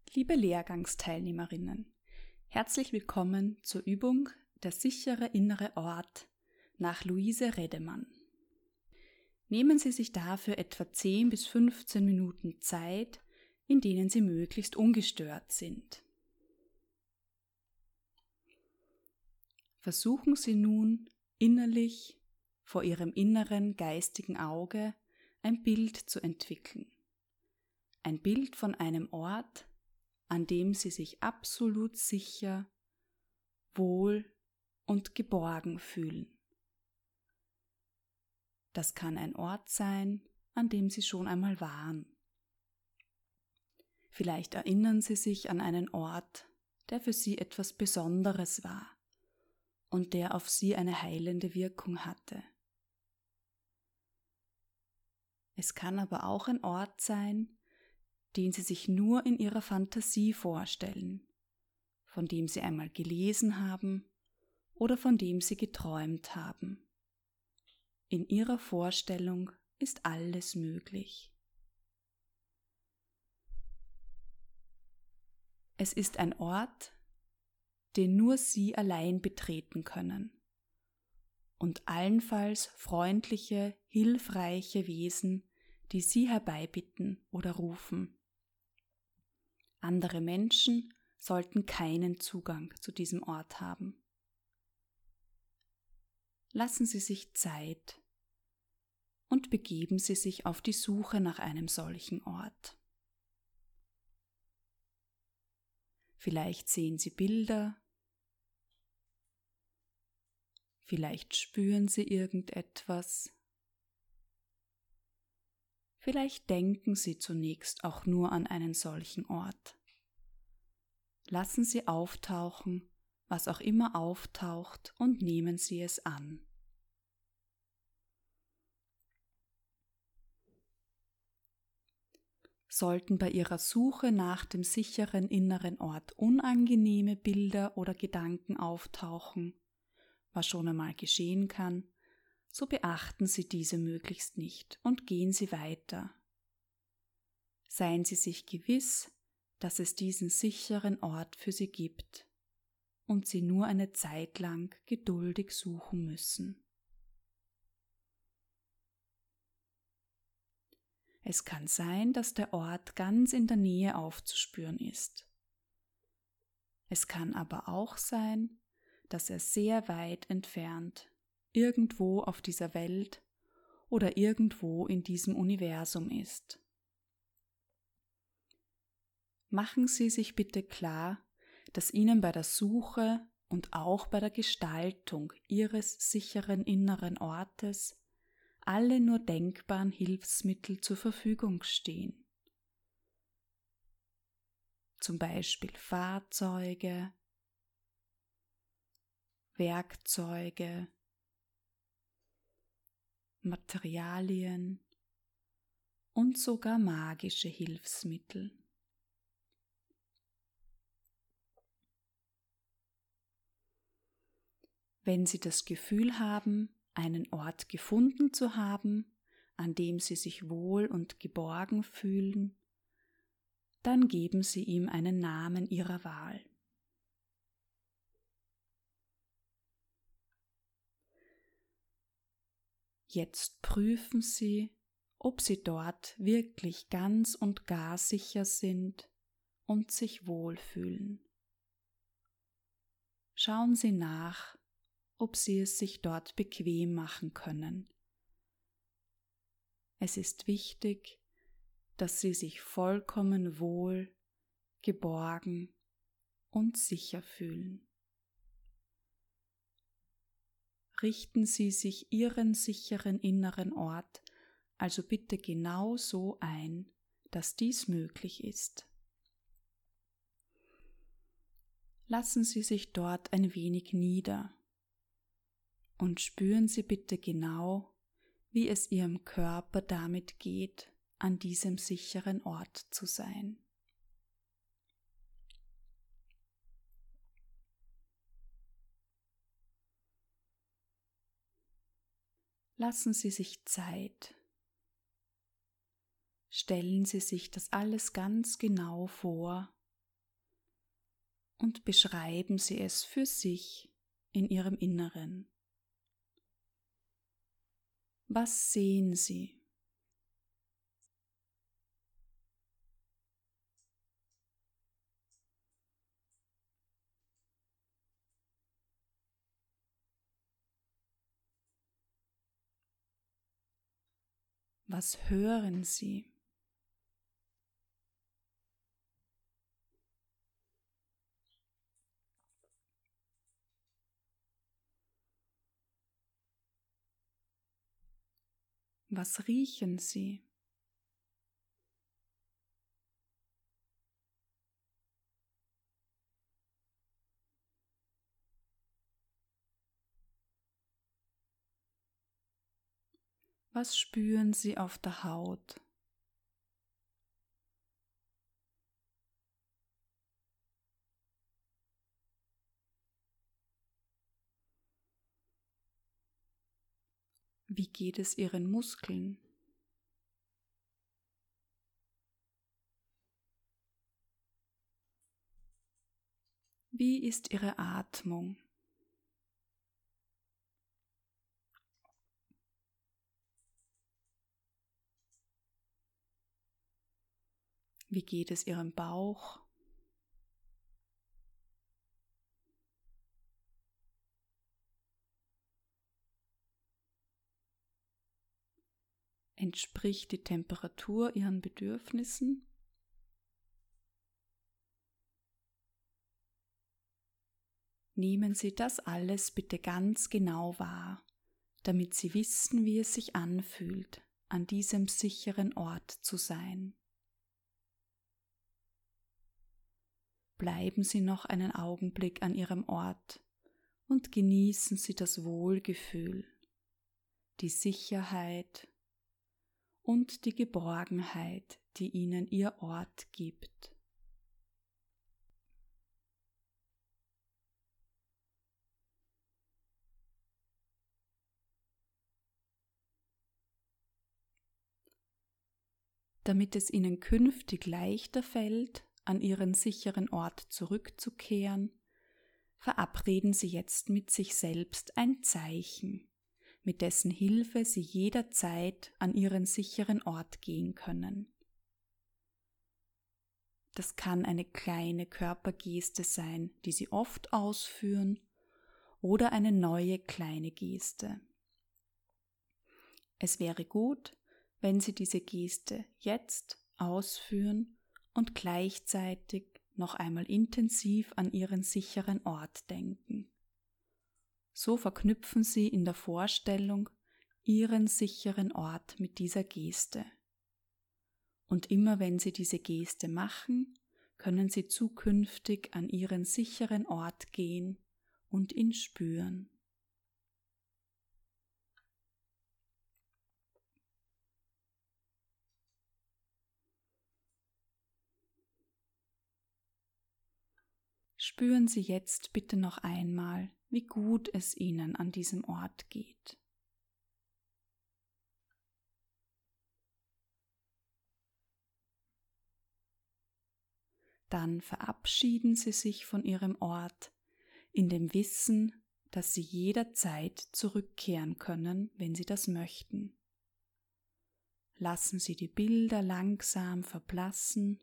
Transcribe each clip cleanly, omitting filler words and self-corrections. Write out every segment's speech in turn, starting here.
Liebe Lehrgangsteilnehmerinnen, herzlich willkommen zur Übung Der sichere innere Ort nach Luise Redemann. Nehmen Sie sich dafür etwa 10 bis 15 Minuten Zeit, in denen Sie möglichst ungestört sind. Versuchen Sie nun innerlich vor Ihrem inneren geistigen Auge ein Bild zu entwickeln. Ein Bild von einem Ort, an dem Sie sich absolut sicher, wohl und geborgen fühlen. Das kann ein Ort sein, an dem Sie schon einmal waren. Vielleicht erinnern Sie sich an einen Ort, der für Sie etwas Besonderes war und der auf Sie eine heilende Wirkung hatte. Es kann aber auch ein Ort sein, den Sie sich nur in Ihrer Fantasie vorstellen, von dem Sie einmal gelesen haben oder von dem Sie geträumt haben. In Ihrer Vorstellung ist alles möglich. Es ist ein Ort, den nur Sie allein betreten können und allenfalls freundliche, hilfreiche Wesen, die Sie herbeibitten oder rufen. Andere Menschen sollten keinen Zugang zu diesem Ort haben. Lassen Sie sich Zeit und begeben Sie sich auf die Suche nach einem solchen Ort. Vielleicht sehen Sie Bilder, vielleicht spüren Sie irgendetwas, vielleicht denken Sie zunächst auch nur an einen solchen Ort. Lassen Sie auftauchen, was auch immer auftaucht, und nehmen Sie es an. Sollten bei Ihrer Suche nach dem sicheren inneren Ort unangenehme Bilder oder Gedanken auftauchen, was schon einmal geschehen kann, so beachten Sie diese möglichst nicht und gehen Sie weiter. Seien Sie sich gewiss, dass es diesen sicheren Ort für Sie gibt und Sie nur eine Zeit lang geduldig suchen müssen. Es kann sein, dass der Ort ganz in der Nähe aufzuspüren ist. Es kann aber auch sein, dass er sehr weit entfernt, irgendwo auf dieser Welt oder irgendwo in diesem Universum ist. Machen Sie sich bitte klar, dass Ihnen bei der Suche und auch bei der Gestaltung Ihres sicheren inneren Ortes alle nur denkbaren Hilfsmittel zur Verfügung stehen. Zum Beispiel Fahrzeuge, Werkzeuge, Materialien und sogar magische Hilfsmittel. Wenn Sie das Gefühl haben, einen Ort gefunden zu haben, an dem Sie sich wohl und geborgen fühlen, dann geben Sie ihm einen Namen Ihrer Wahl. Jetzt prüfen Sie, ob Sie dort wirklich ganz und gar sicher sind und sich wohlfühlen. Schauen Sie nach, ob Sie es sich dort bequem machen können. Es ist wichtig, dass Sie sich vollkommen wohl, geborgen und sicher fühlen. Richten Sie sich Ihren sicheren inneren Ort also bitte genau so ein, dass dies möglich ist. Lassen Sie sich dort ein wenig nieder und spüren Sie bitte genau, wie es Ihrem Körper damit geht, an diesem sicheren Ort zu sein. Lassen Sie sich Zeit. Stellen Sie sich das alles ganz genau vor und beschreiben Sie es für sich in Ihrem Inneren. Was sehen Sie? Was hören Sie? Was riechen Sie? Was spüren Sie auf der Haut? Wie geht es Ihren Muskeln? Wie ist Ihre Atmung? Wie geht es Ihrem Bauch? Entspricht die Temperatur Ihren Bedürfnissen? Nehmen Sie das alles bitte ganz genau wahr, damit Sie wissen, wie es sich anfühlt, an diesem sicheren Ort zu sein. Bleiben Sie noch einen Augenblick an Ihrem Ort und genießen Sie das Wohlgefühl, die Sicherheit und die Geborgenheit, die Ihnen Ihr Ort gibt. Damit es Ihnen künftig leichter fällt, an Ihren sicheren Ort zurückzukehren, verabreden Sie jetzt mit sich selbst ein Zeichen, mit dessen Hilfe Sie jederzeit an Ihren sicheren Ort gehen können. Das kann eine kleine Körpergeste sein, die Sie oft ausführen, oder eine neue kleine Geste. Es wäre gut, wenn Sie diese Geste jetzt ausführen und gleichzeitig noch einmal intensiv an Ihren sicheren Ort denken. So verknüpfen Sie in der Vorstellung Ihren sicheren Ort mit dieser Geste. Und immer wenn Sie diese Geste machen, können Sie zukünftig an Ihren sicheren Ort gehen und ihn spüren. Spüren Sie jetzt bitte noch einmal, wie gut es Ihnen an diesem Ort geht. Dann verabschieden Sie sich von Ihrem Ort in dem Wissen, dass Sie jederzeit zurückkehren können, wenn Sie das möchten. Lassen Sie die Bilder langsam verblassen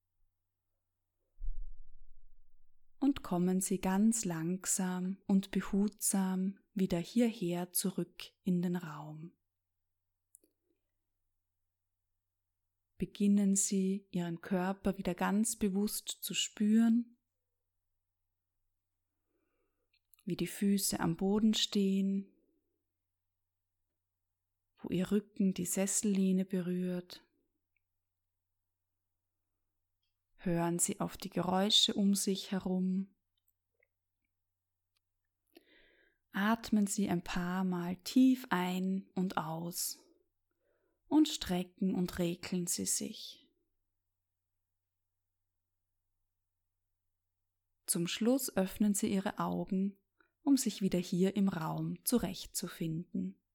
und kommen Sie ganz langsam und behutsam wieder hierher zurück in den Raum. Beginnen Sie, Ihren Körper wieder ganz bewusst zu spüren, wie die Füße am Boden stehen, wo Ihr Rücken die Sessellehne berührt. Hören Sie auf die Geräusche um sich herum. Atmen Sie ein paar Mal tief ein und aus und strecken und regeln Sie sich. Zum Schluss öffnen Sie Ihre Augen, um sich wieder hier im Raum zurechtzufinden.